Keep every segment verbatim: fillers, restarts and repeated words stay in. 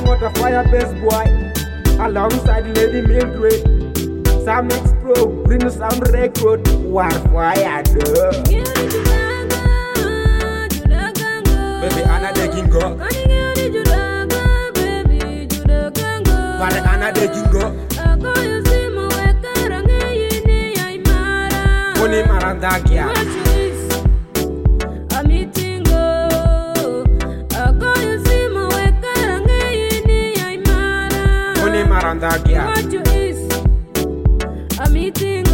young what a fire-based boy, alongside Lady Mildred. Sam X Pro, bring sound record, war fire duh. Baby Anna de Kingo, Pare Anna de Kingo, Kuni Maranda Kia. Marandagia. What you is a meeting?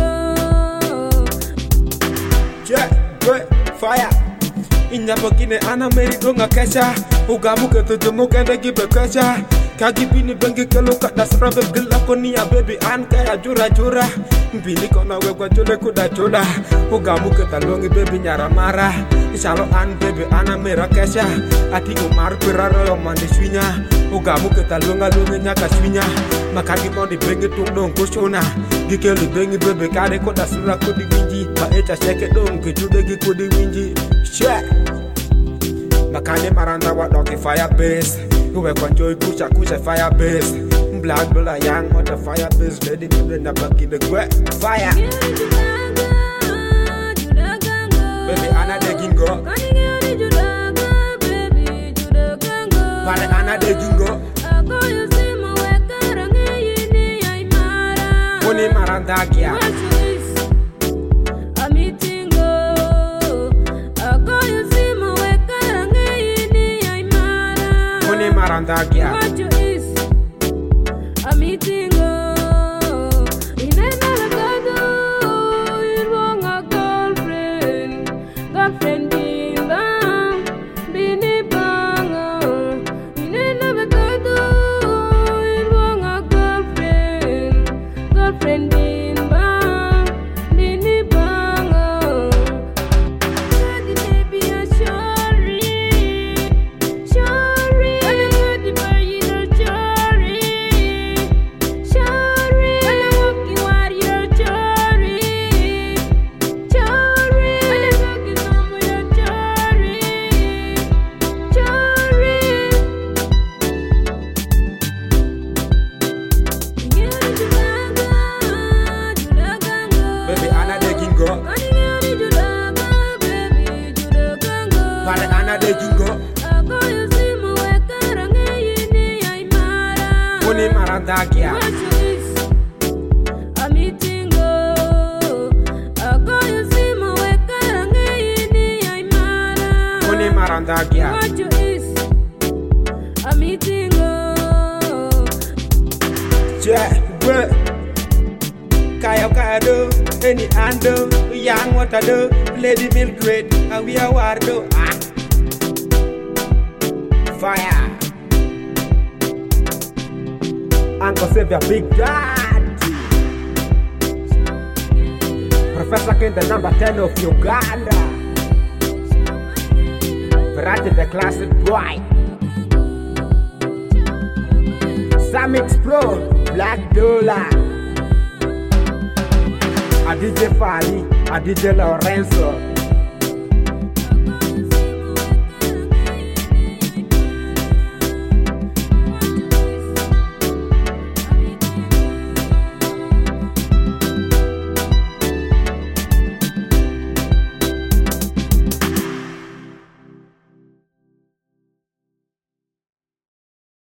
Yeah, good fire. Inya bokine ana meri donga kesha. Ugamu keto jomo kende gibe kesha. Kagi bini bengi kelo kada srabe gila koni ya baby an kaya jura jura. Bini kona wegwa jole kuda jola. Ugamu keta longi baby nyara mara. Isalo an baby ana mera kesha. Ati umar piraro yo mandi swinya. Ugamu keta longa longa nyaka swinya. Makagi mondi bengi tung dong kushona. Gikeli bengi baby kade koda sura kudi winji. Ma echa sheke dong kejude gi kudi winji. Share. Makani maranda wa doki fire base. Uwe kwanjoi kusha kusha fire base. Black Bulla young on the fire base. Lady Mildred na back in the gwe. Fire. Baby Anna de Kingo. Pare Anna de Kingo. Kuni maranda kia. Marandagia. What you is a meeting? In another do you want a girlfriend? Girlfriend in bang, bini bang. In another do you want a girlfriend? Girlfriend in bang, bini bang. Daddy baby a sorry, sorry. Pare Anna de Kingo. Kuni marandagia. Kuni marandagia. What you is a meeting? Yeah, good. Kaya kaya do, any ando, young what I do, Lady Mildred, and we are wardo. Ah. Fire. Uncle Save your big dad. Professor Ken, the number ten of Uganda. Verratti, the classic boy. Sam X Pro, Black Dollar. A D J Fali, a D J Lorenzo.